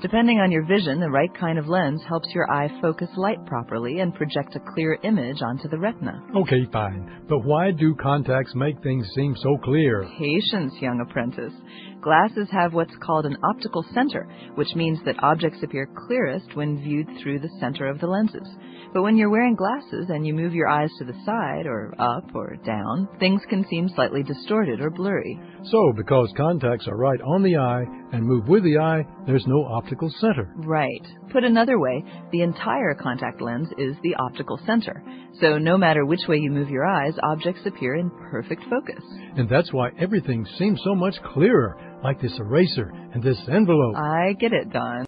Depending on your vision, the right kind of lens helps your eye focus light properly and project a clear image onto the retina. Okay, fine. But why do contacts make things seem so clear? Patience, young apprentice. Glasses have what's called an optical center, which means that objects appear clearest when viewed through the center of the lenses. But when you're wearing glasses and you move your eyes to the side or up or down, things can seem slightly distorted or blurry. So, because contacts are right on the eye and move with the eye, there's no optical center. Right. Put another way, the entire contact lens is the optical center. So no matter which way you move your eyes, objects appear in perfect focus. And that's why everything seems so much clearer, like this eraser and this envelope. I get it, Don.